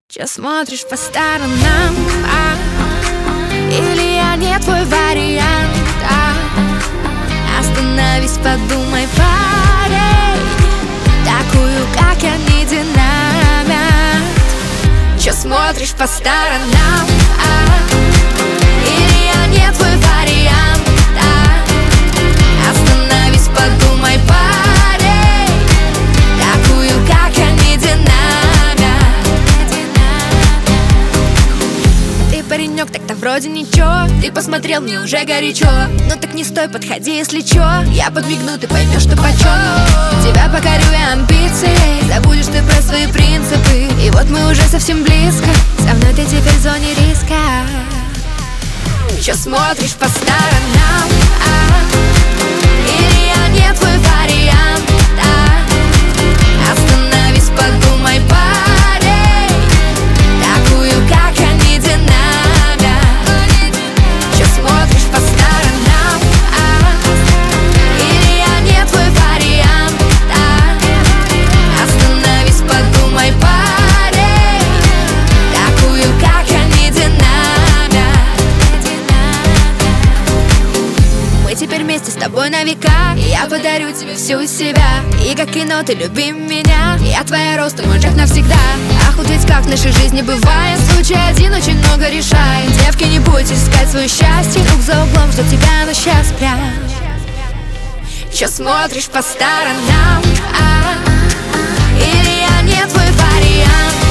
Чё смотришь по сторонам, Или я не твой вариант, Остановись, подумай, парень, такую, как я, не динамит. Чё смотришь по сторонам, Или я не твой вариант, Остановись, подумай, парень, такую, как я, не динамит. Ты паренек, так-то вроде ничего, ты посмотрел, мне уже горячо. Ну так не стой, подходи, если чё, я подмигну, ты поймешь, что почем. Тебя покорю я амбицией, забудешь ты про свои принципы. И вот мы уже совсем близко, со мной ты теперь в зоне риска. Чё смотришь по сторонам, Или я не твой вариант, Остановись, подумай, парень, такую, как я, не динамит. Чё смотришь по сторонам, Или я не твой вариант, Остановись, подумай, парень, такую, как я, не динамит. Мы теперь вместе с тобой на века, и я подарю тебе всю себя. И как кино, ты люби меня, я твоя рост, мой шаг навсегда. Ах, вот ведь как в нашей жизни бывает, случай один очень много решает. Девки, не бойтесь искать свое счастье, друг за углом ждет тебя, но сейчас прям. Чё смотришь по сторонам, Или я не твой вариант,